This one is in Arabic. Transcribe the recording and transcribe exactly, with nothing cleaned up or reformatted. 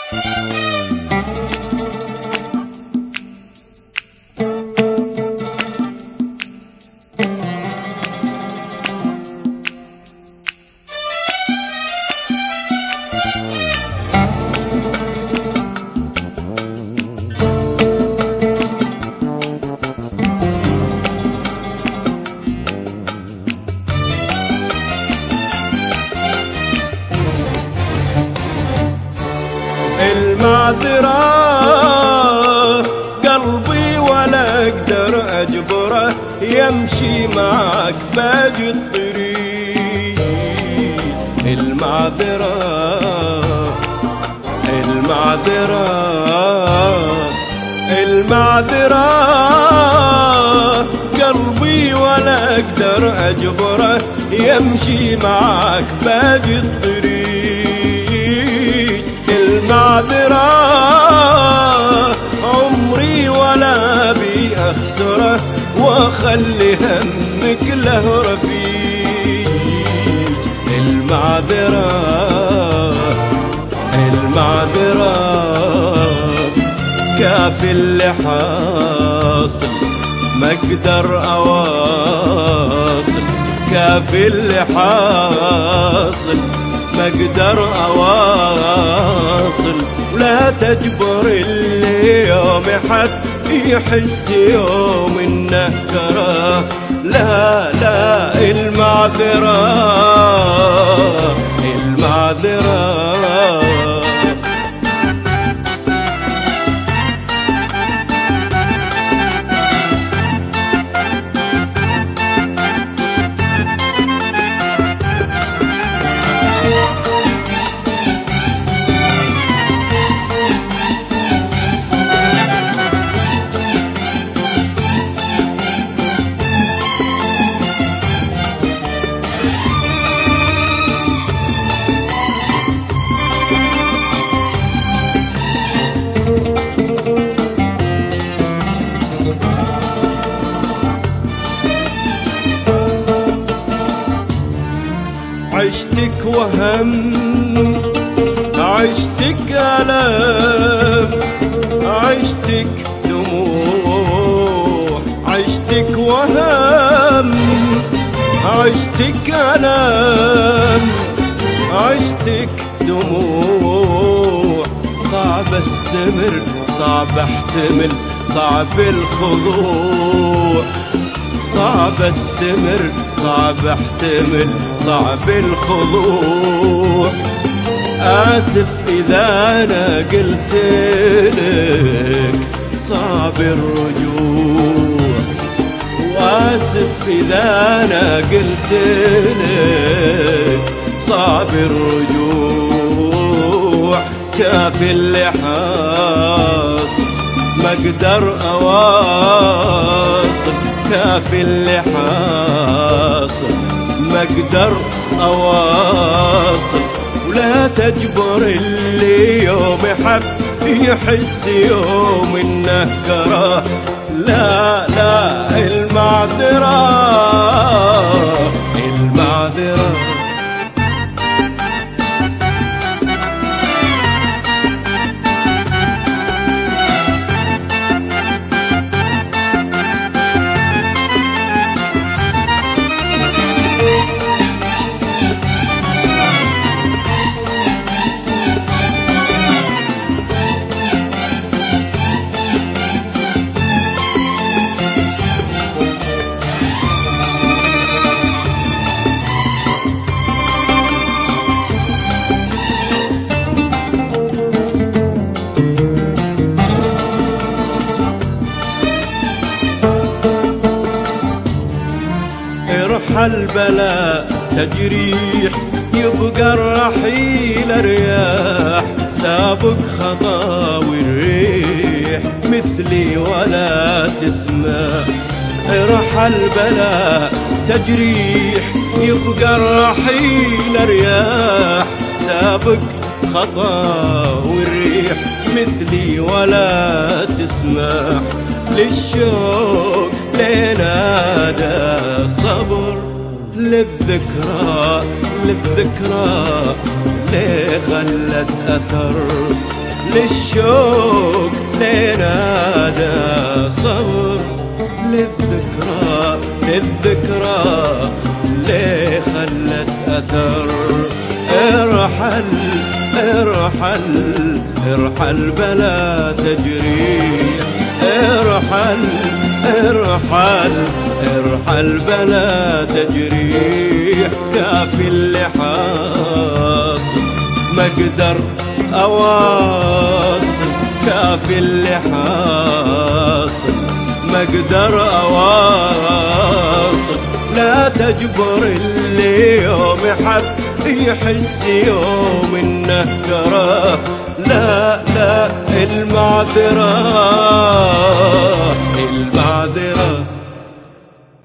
المعذرة قلبي ولا اقدر اجبره يمشي معك باقي الطريق. المعذرة المعذرة المعذرة قلبي ولا اقدر اجبره يمشي معك باقي الطريق. المعذرة عمري ولا بي أخسره وأخلي همك له رفيق. المعذرة المعذرة كافي اللي حاصل ما اقدر أواصل. كافي اللي حاصل ما اقدر اواصل. ولا تجبر اللي يوم حد يحس يوم انه كره. لا لا المعذرة المعذرة عشتك وهم عشتك ألم عشتك دموع. عشتك وهم عشتك ألم عشتك دموع. صعب استمر صعب احتمل صعب الخضوع. صعب استمر صعب احتمل صعب الخضوع. آسف إذا أنا قلت لك صعب الرجوع. وآسف إذا أنا قلت لك صعب الرجوع. كافي اللي حاصل ما اقدر أواصل. كافي اللي حاصل ما اقدر اواصل. ولا تجبر اللي يوم حب يحس يوم انه كره. لا لا المعذرة المعذرة البلاء تجريح يبقى الرحيل رياح. سابق خطاوي الريح مثلي ولا تسمع. رح البلاء تجريح يبقى الرحيل رياح. سابق خطاوي الريح مثلي ولا تسمع. للشوق لنادى صبر للذكرى للذكرى ليه خلت أثر. للشوق لينادى صبر للذكرى للذكرى اللي خلت أثر. ارحل ارحل ارحل بلا تجريح، ارحل ارحل ارحل بلا تجريح. كافي اللي حاصل ما اقدر اواصل، كافي اللي حاصل ما اقدر اواصل. لا تجبر اللي يوم يحب يحس يوم انه كره. لا لا المعذرة المعذرة